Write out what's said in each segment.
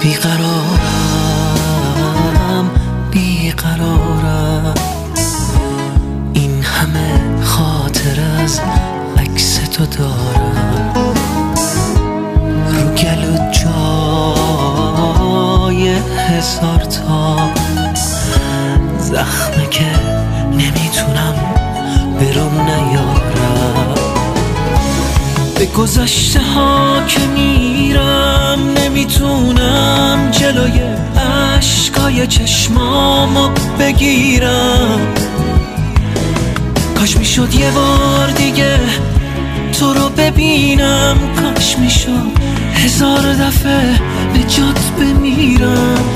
بیقرارم بیقرارم، این همه خاطر از عکس تو دارم، رو گلو جای هزار تا زخمه که نمیتونم برون نیارم. به گذشته ها که میرم نمیتونم جلوی اشکای چشمامو بگیرم. کاش میشد یه بار دیگه تو رو ببینم، کاش میشد 1000 دفعه به جات بمیرم.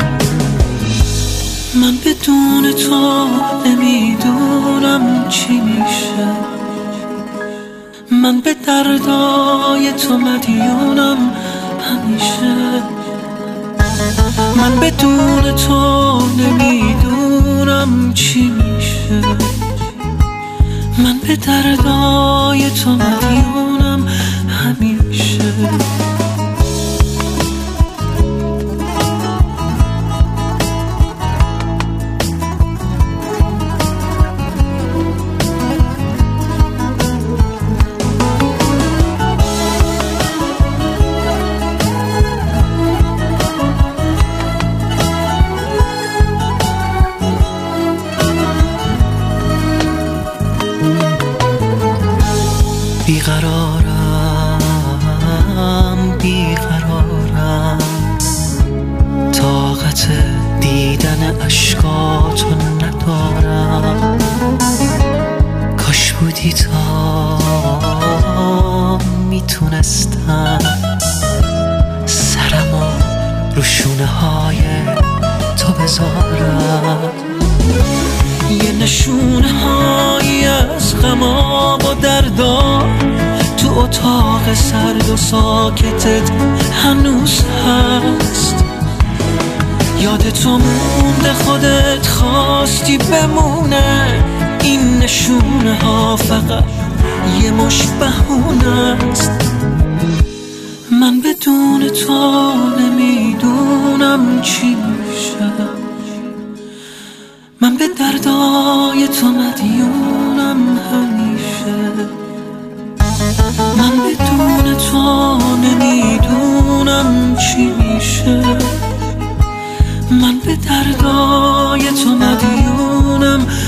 من بدون تو نمیدونم چی میشه، من به دردای تو مدیونم همیشه. من بدون تو نمیدونم چی میشه، من به دردای تو مدیونم همیشه. بیقرارم بیقرارم، طاقت دیدن اشکاتو ندارم. کاش بودی تا میتونستم سرمو رو شونه های تو بذارم، یه نشونه هایی از غمام و دردا تو اتاق سرد و ساکتت هنوز هست. یاد تو مونده، خودت خواستی بمونه، این نشونه ها فقط یه مش بهونه است. من بدون تو نمیدونم چی میشه، من به دردای تو مدیونم همیشه. من بدون تو نمیدونم چی میشه، من به دردای تو مدیونم